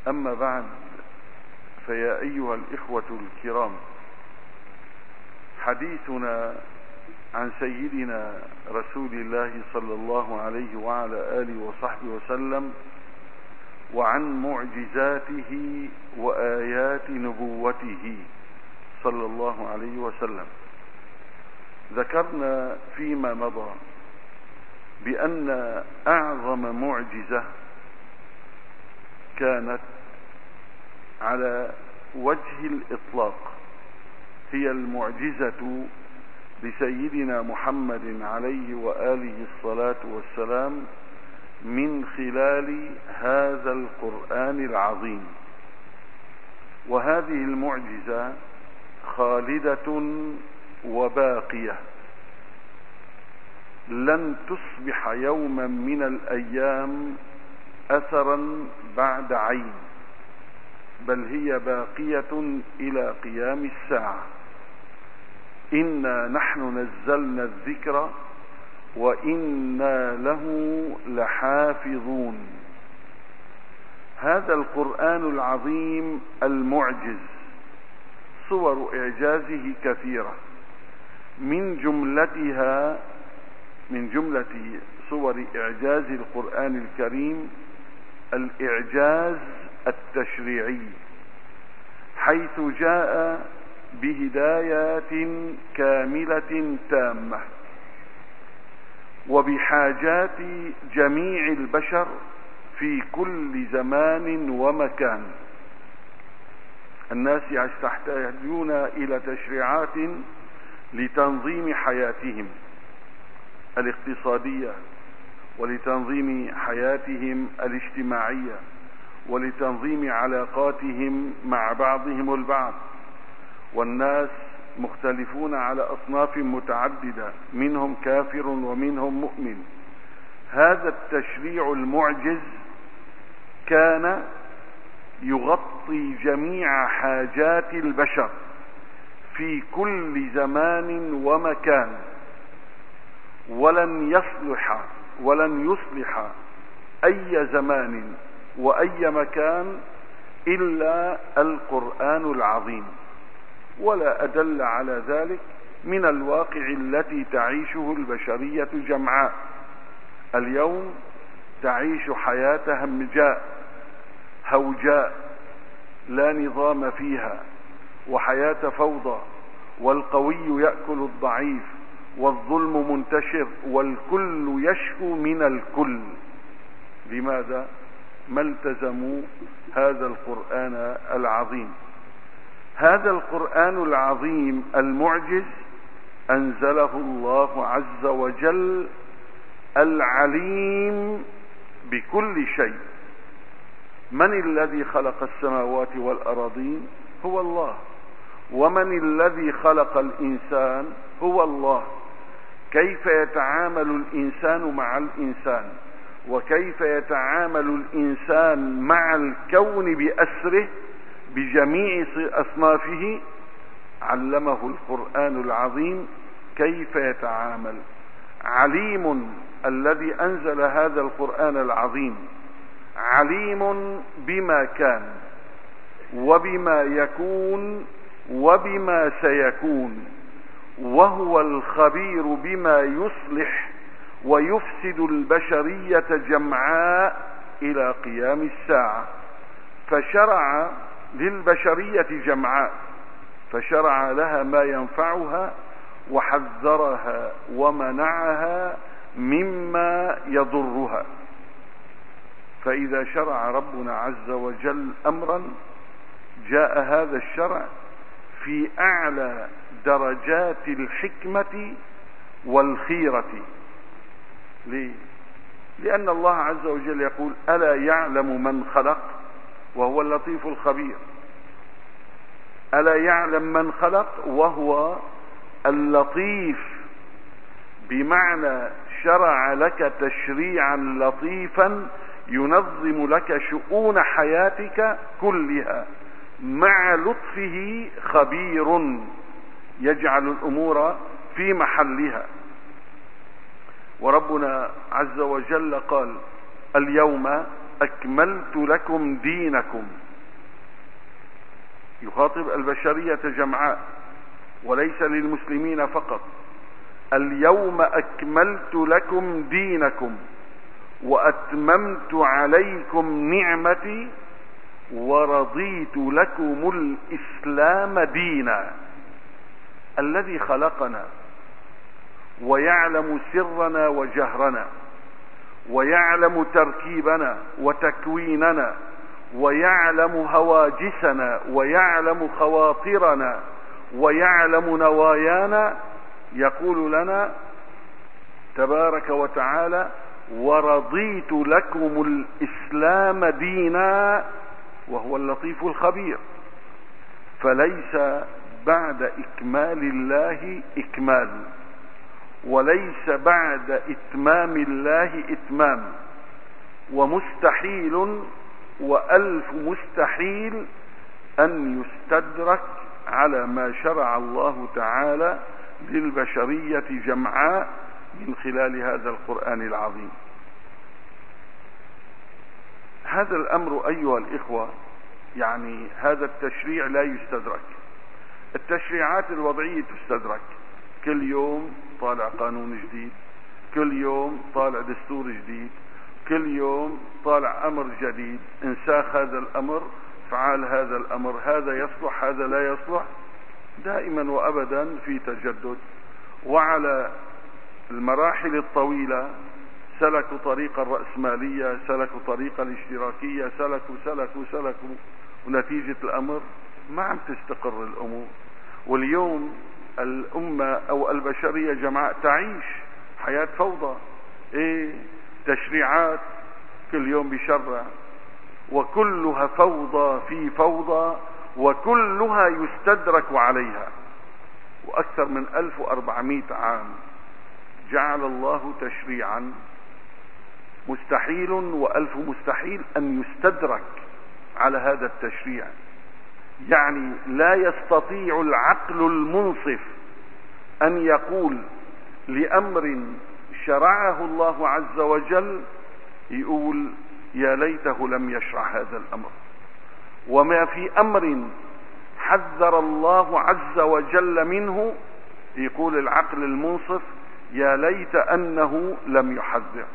أما بعد، فيا أيها الإخوة الكرام، حديثنا عن سيدنا رسول الله صلى الله عليه وعلى آله وصحبه وسلم وعن معجزاته وآيات نبوته صلى الله عليه وسلم. ذكرنا فيما مضى بأن أعظم معجزة كانت على وجه الإطلاق هي المعجزة لسيدنا محمد عليه وآله الصلاة والسلام من خلال هذا القرآن العظيم. وهذه المعجزة خالدة وباقية، لن تصبح يوما من الأيام أثرا بعد عين، بل هي باقية إلى قيام الساعة. إنا نحن نزلنا الذكر وإنا له لحافظون. هذا القرآن العظيم المعجز صور إعجازه كثيرة، من جملة صور إعجاز القرآن الكريم الإعجاز التشريعي، حيث جاء بهدايات كاملة تامة وبحاجات جميع البشر في كل زمان ومكان. الناس يحتاجون إلى تشريعات لتنظيم حياتهم الاقتصادية، ولتنظيم حياتهم الاجتماعية، ولتنظيم علاقاتهم مع بعضهم البعض. والناس مختلفون على أصناف متعددة، منهم كافر ومنهم مؤمن. هذا التشريع المعجز كان يغطي جميع حاجات البشر في كل زمان ومكان، ولن يصلح أي زمان وأي مكان إلا القرآن العظيم. ولا أدل على ذلك من الواقع التي تعيشه البشرية جمعاء. اليوم تعيش حياة همجاء هوجاء لا نظام فيها، وحياة فوضى، والقوي يأكل الضعيف، والظلم منتشر، والكل يشكو من الكل. لماذا؟ ما التزموا هذا القرآن العظيم. هذا القرآن العظيم المعجز أنزله الله عز وجل العليم بكل شيء. من الذي خلق السماوات والأراضين؟ هو الله. ومن الذي خلق الإنسان؟ هو الله. كيف يتعامل الإنسان مع الإنسان، وكيف يتعامل الإنسان مع الكون بأسره بجميع أصنافه، علمه القرآن العظيم كيف يتعامل. عليم الذي أنزل هذا القرآن العظيم، عليم بما كان وبما يكون وبما سيكون، وهو الخبير بما يصلح ويفسد البشرية جمعاء إلى قيام الساعة. فشرع للبشرية جمعاء، فشرع لها ما ينفعها وحذرها ومنعها مما يضرها. فإذا شرع ربنا عز وجل أمرا، جاء هذا الشرع في أعلى درجات الحكمة والخيرة. ليه؟ لأن الله عز وجل يقول: ألا يعلم من خلق وهو اللطيف الخبير. ألا يعلم من خلق وهو اللطيف، بمعنى شرع لك تشريعا لطيفا ينظم لك شؤون حياتك كلها، مع لطفه خبير يجعل الأمور في محلها. وربنا عز وجل قال: اليوم أكملت لكم دينكم. يخاطب البشرية جمعاء وليس للمسلمين فقط. اليوم أكملت لكم دينكم وأتممت عليكم نعمتي ورضيت لكم الإسلام دينا. الذي خلقنا ويعلم سرنا وجهرنا ويعلم تركيبنا وتكويننا ويعلم هواجسنا ويعلم خواطرنا ويعلم نوايانا يقول لنا تبارك وتعالى: ورضيت لكم الإسلام دينا، وهو اللطيف الخبير. فليس بعد إكمال الله إكمال، وليس بعد إتمام الله إتمام، ومستحيل وألف مستحيل أن يستدرك على ما شرع الله تعالى للبشرية جمعاء من خلال هذا القرآن العظيم. هذا الأمر أيها الإخوة، يعني هذا التشريع لا يستدرك. التشريعات الوضعية تستدرك، كل يوم طالع قانون جديد، كل يوم طالع دستور جديد، كل يوم طالع أمر جديد، انساخ هذا الأمر، فعال هذا الأمر، هذا يصلح هذا لا يصلح، دائما وأبدا في تجدد. وعلى المراحل الطويلة سلكوا طريق الرأسمالية، سلكوا طريق الاشتراكية، سلكوا ونتيجة الأمر ما عم تستقر الأمور. واليوم الأمة أو البشرية جماعة تعيش حياة فوضى. تشريعات كل يوم بشرع، وكلها فوضى في فوضى، وكلها يستدرك عليها. وأكثر من 1400 عام جعل الله تشريعا مستحيل وألف مستحيل أن يستدرك على هذا التشريع. يعني لا يستطيع العقل المنصف أن يقول لأمر شرعه الله عز وجل يقول يا ليته لم يشرع هذا الأمر، وما في أمر حذر الله عز وجل منه يقول العقل المنصف يا ليت أنه لم يحذر.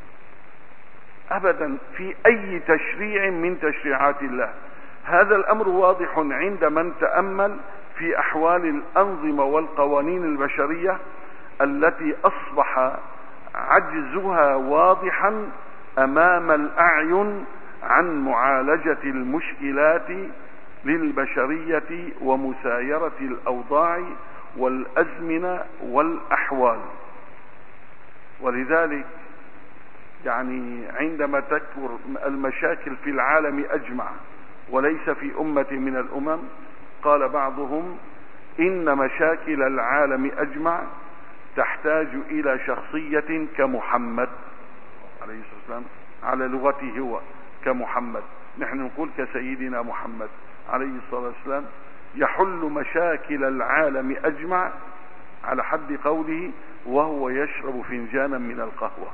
أبدا في أي تشريع من تشريعات الله. هذا الأمر واضح عند من تأمل في أحوال الأنظمة والقوانين البشرية التي أصبح عجزها واضحا أمام الأعين عن معالجة المشكلات للبشرية ومسايرة الأوضاع والأزمنة والأحوال. ولذلك يعني عندما تكبر المشاكل في العالم أجمع وليس في أمة من الأمم، قال بعضهم إن مشاكل العالم أجمع تحتاج إلى شخصية كمحمد عليه الصلاة والسلام، على لغته هو كمحمد، نحن نقول كسيدنا محمد عليه الصلاة والسلام، يحل مشاكل العالم أجمع على حد قوله وهو يشرب فنجانا من القهوة.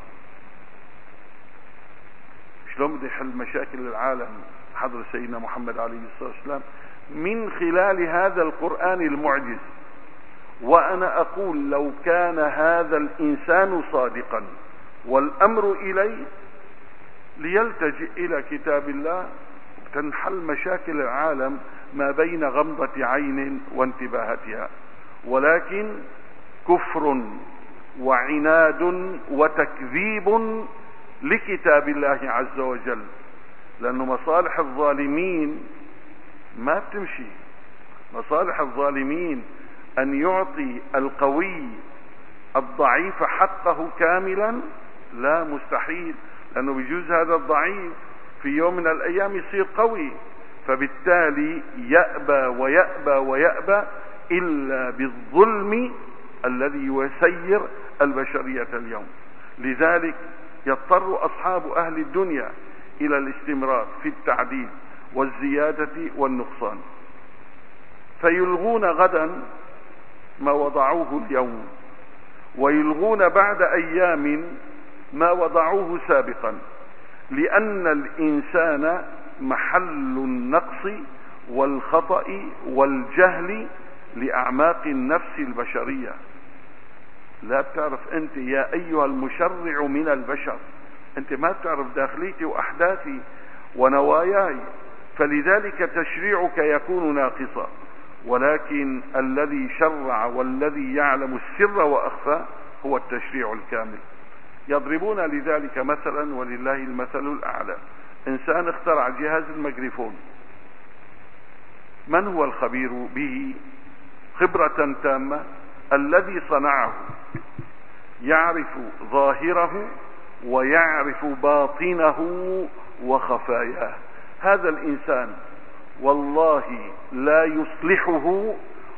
شلون بده يحل مشاكل العالم حضر سيدنا محمد عليه الصلاة والسلام؟ من خلال هذا القرآن المعجز. وأنا أقول لو كان هذا الإنسان صادقا والأمر إليه ليلتجئ إلى كتاب الله تنحل مشاكل العالم ما بين غمضة عين وانتباهتها. ولكن كفر وعناد وتكذيب لكتاب الله عز وجل، لأنه مصالح الظالمين ما بتمشي. مصالح الظالمين أن يعطي القوي الضعيف حقه كاملا، لا مستحيل، لأنه بيجوز هذا الضعيف في يوم من الأيام يصير قوي، فبالتالي يأبى ويأبى ويأبى إلا بالظلم الذي يسير البشرية اليوم. لذلك يضطر أصحاب أهل الدنيا إلى الاستمرار في التعديل والزيادة والنقصان، فيلغون غدا ما وضعوه اليوم، ويلغون بعد أيام ما وضعوه سابقا، لأن الإنسان محل النقص والخطأ والجهل لأعماق النفس البشرية. لا بتعرف أنت يا أيها المشرع من البشر، أنت ما بتعرف داخليتي وأحداثي ونواياي، فلذلك تشريعك يكون ناقصا. ولكن الذي شرع والذي يعلم السر وأخفى هو التشريع الكامل. يضربون لذلك مثلا ولله المثل الأعلى. إنسان اخترع جهاز الميكروفون، من هو الخبير به خبرة تامة؟ الذي صنعه يعرف ظاهره ويعرف باطنه وخفاياه. هذا الإنسان والله لا يصلحه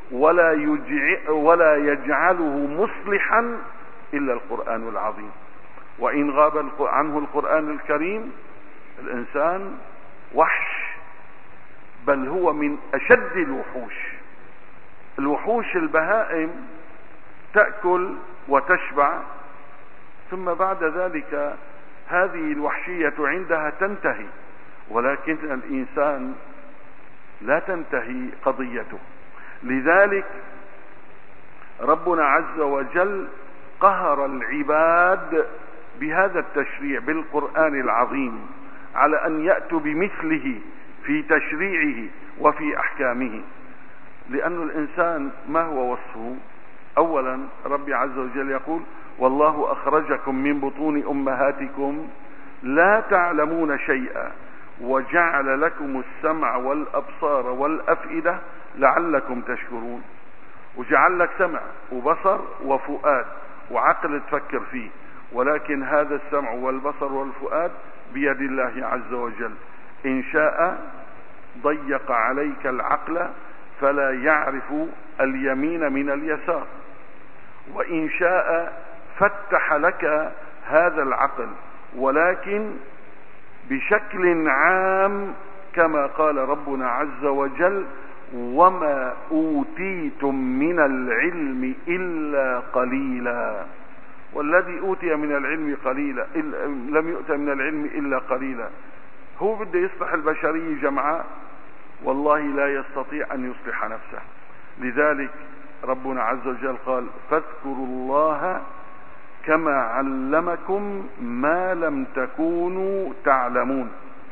ولا يجعله مصلحا إلا القرآن العظيم. وإن غاب عنه القرآن الكريم الإنسان وحش، بل هو من أشد الوحوش. الوحوش البهائم تأكل وتشبع، ثم بعد ذلك هذه الوحشية عندها تنتهي، ولكن الإنسان لا تنتهي قضيته. لذلك ربنا عز وجل قهر العباد بهذا التشريع بالقرآن العظيم على أن يأتوا بمثله في تشريعه وفي أحكامه. لأن الإنسان ما هو وصفه؟ أولا ربي عز وجل يقول: والله أخرجكم من بطون أمهاتكم لا تعلمون شيئا وجعل لكم السمع والأبصار والأفئدة لعلكم تشكرون. وجعل لك سمع وبصر وفؤاد وعقل تفكر فيه، ولكن هذا السمع والبصر والفؤاد بيد الله عز وجل. إن شاء ضيق عليك العقل فلا يعرف اليمين من اليسار، وإن شاء فتح لك هذا العقل، ولكن بشكل عام كما قال ربنا عز وجل: وما أوتيتم من العلم إلا قليلا. والذي أوتي من العلم قليلا، لم يؤت من العلم إلا قليلا. هو بده يصلح البشرية جمعاء، والله لا يستطيع أن يصلح نفسه. لذلك ربنا عز وجل قال: فاذكروا الله كما علمكم ما لم تكونوا تعلمون.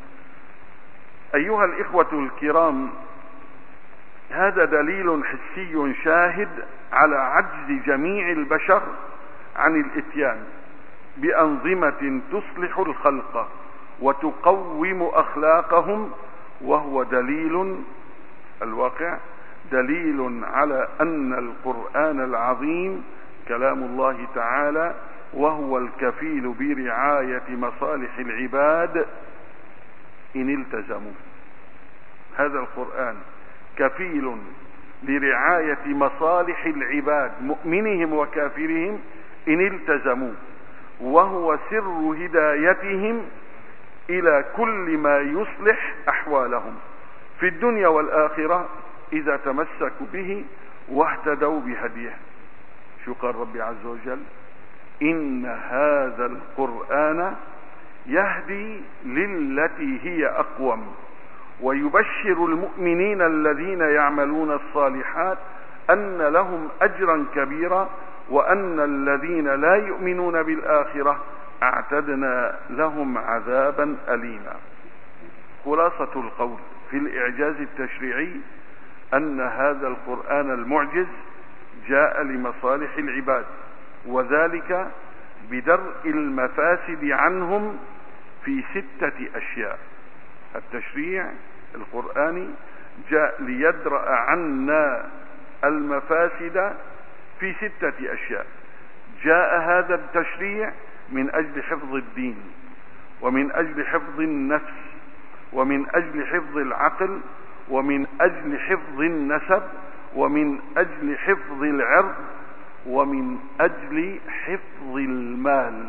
أيها الإخوة الكرام، هذا دليل حسي شاهد على عجز جميع البشر عن الإتيان بأنظمة تصلح الخلق وتقوم أخلاقهم، وهو دليل الواقع دليل على أن القرآن العظيم كلام الله تعالى، وهو الكفيل برعاية مصالح العباد إن التزموا. هذا القرآن كفيل لرعاية مصالح العباد مؤمنهم وكافرهم إن التزموا، وهو سر هدايتهم إلى كل ما يصلح أحوالهم في الدنيا والآخرة إذا تمسكوا به واهتدوا بهديه. شو قال ربي عز وجل؟ إن هذا القرآن يهدي للتي هي أقوم ويبشر المؤمنين الذين يعملون الصالحات أن لهم أجرا كبيرا وأن الذين لا يؤمنون بالآخرة اعتدنا لهم عذابا أليما. خلاصة القول في الإعجاز التشريعي أن هذا القرآن المعجز جاء لمصالح العباد، وذلك بدرء المفاسد عنهم في 6 أشياء. التشريع القرآني جاء ليدرأ عنا المفاسد في 6 أشياء. جاء هذا التشريع من أجل حفظ الدين، ومن أجل حفظ النفس، ومن أجل حفظ العقل، ومن أجل حفظ النسب، ومن أجل حفظ العرض، ومن أجل حفظ المال.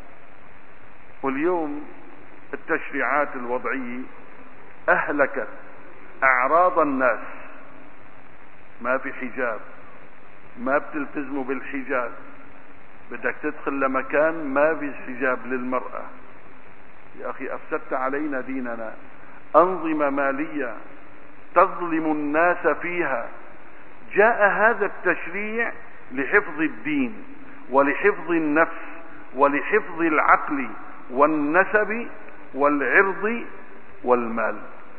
واليوم التشريعات الوضعية أهلكت أعراض الناس. ما في حجاب، ما بتلتزموا بالحجاب، بدك تدخل لمكان ما في حجاب للمرأة، يا أخي أفسدت علينا ديننا، أنظمة مالية تظلم الناس فيها. جاء هذا التشريع لحفظ الدين ولحفظ النفس ولحفظ العقل والنسب والعرض والمال،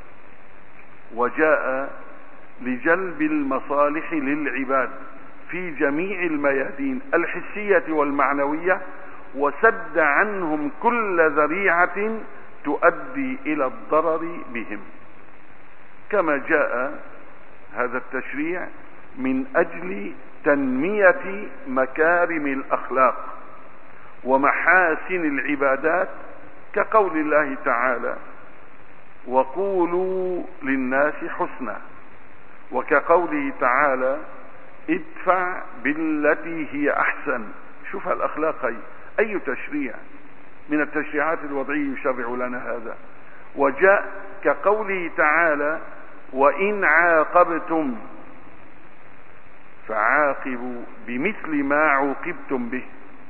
وجاء لجلب المصالح للعباد في جميع الميادين الحسية والمعنوية، وسد عنهم كل ذريعة تؤدي إلى الضرر بهم. كما جاء هذا التشريع من أجل تنمية مكارم الأخلاق ومحاسن العبادات، كقول الله تعالى: وقولوا للناس حسنا، وكقوله تعالى: ادفع بالتي هي أحسن. شوف الأخلاق هي، أي تشريع من التشريعات الوضعية يشرع لنا هذا؟ وجاء كقوله تعالى: وإن عاقبتم فعاقبوا بمثل ما عوقبتم به،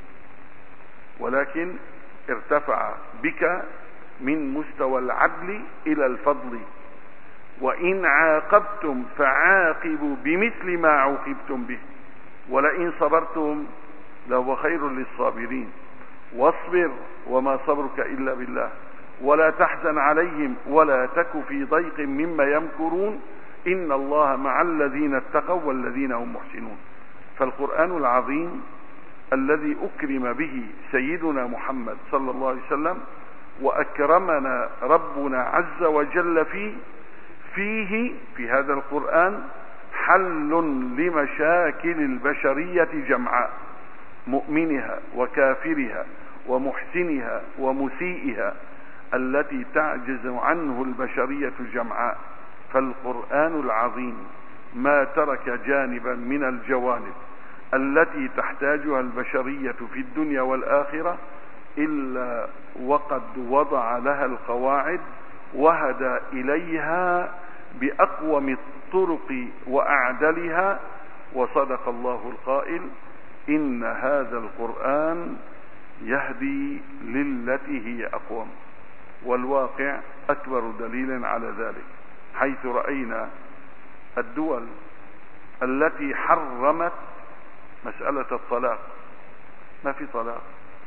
ولكن ارتفع بك من مستوى العدل إلى الفضل. وإن عاقبتم فعاقبوا بمثل ما عوقبتم به، ولئن صبرتم لهو خير للصابرين. واصبر وما صبرك إلا بالله ولا تحزن عليهم ولا تك في ضيق مما يمكرون إن الله مع الذين اتقوا والذين هم محسنون. فالقرآن العظيم الذي أكرم به سيدنا محمد صلى الله عليه وسلم وأكرمنا ربنا عز وجل فيه في هذا القرآن حل لمشاكل البشرية جمعاء، مؤمنها وكافرها ومحسنها ومسيئها، التي تعجز عنه البشرية جمعاء. فالقرآن العظيم ما ترك جانبا من الجوانب التي تحتاجها البشرية في الدنيا والآخرة إلا وقد وضع لها القواعد وهدى إليها بأقوم الطرق وأعدلها. وصدق الله القائل: إن هذا القرآن يهدي للتي هي أقوم. والواقع أكبر دليل على ذلك، حيث رأينا الدول التي حرمت مسألة الطلاق، ما في طلاق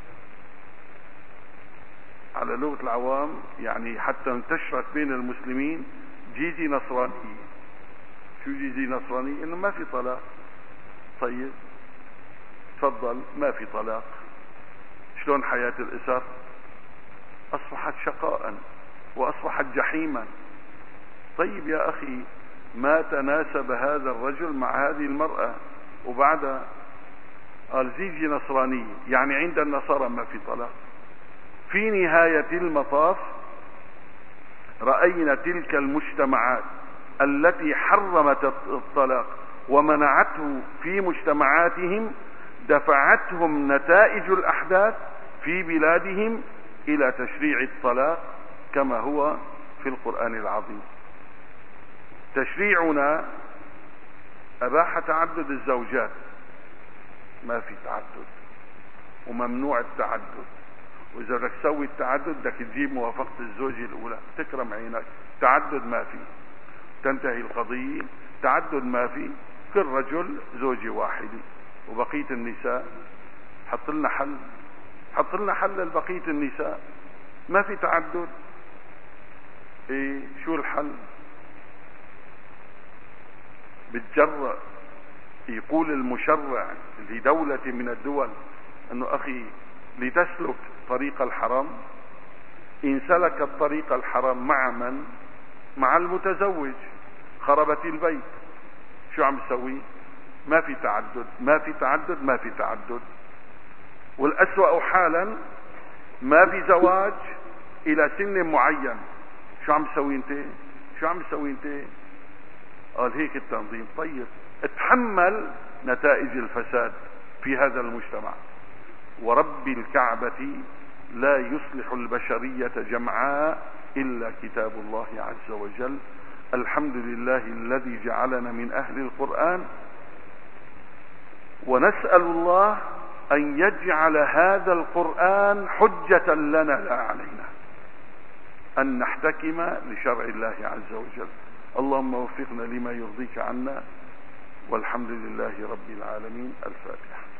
على لغة العوام، يعني حتى انتشرت بين المسلمين جيزي نصراني. شو جيزي نصراني؟ انه ما في طلاق. طيب تفضل، ما في طلاق. شلون حياة الأسر؟ أصبحت شقاء وأصبحت جحيما. طيب يا أخي، ما تناسب هذا الرجل مع هذه المرأة؟ وبعدها قال زيجي نصراني، يعني عند النصارى ما في طلاق. في نهاية المطاف رأينا تلك المجتمعات التي حرمت الطلاق ومنعته في مجتمعاتهم دفعتهم نتائج الأحداث في بلادهم إلى تشريع الطلاق كما هو في القرآن العظيم. تشريعنا أباح تعدد الزوجات، ما في تعدد وممنوع التعدد. وإذا بدك تسوي التعدد بدك تجيب موافقة الزوجة الأولى، تكرم عينك. تعدد ما في، تنتهي القضية. تعدد ما في، كل رجل زوجة واحدة وبقية النساء. حط لنا حل، حط لنا حل لبقية النساء. ما في تعدد. ايه شو الحل؟ بتجرأ يقول المشرع لدولة من الدول انه اخي لتسلك طريق الحرام، ان سلك الطريق الحرام مع من؟ مع المتزوج، خربت البيت. شو عم تسوي؟ ما في تعدد، ما في تعدد، ما في تعدد. والأسوأ حالا ما في زواج الى سن معين. شو عم تسوي انت؟ شو عم تسوي انت؟ قال هيك التنظيم. طيب اتحمل نتائج الفساد في هذا المجتمع. ورب الكعبة لا يصلح البشرية جمعاء إلا كتاب الله عز وجل. الحمد لله الذي جعلنا من أهل القرآن، ونسأل الله أن يجعل هذا القرآن حجة لنا لا علينا. أن نحتكم لشرع الله عز وجل. اللهم وفقنا لما يرضيك عنا، والحمد لله رب العالمين. الفاتحة.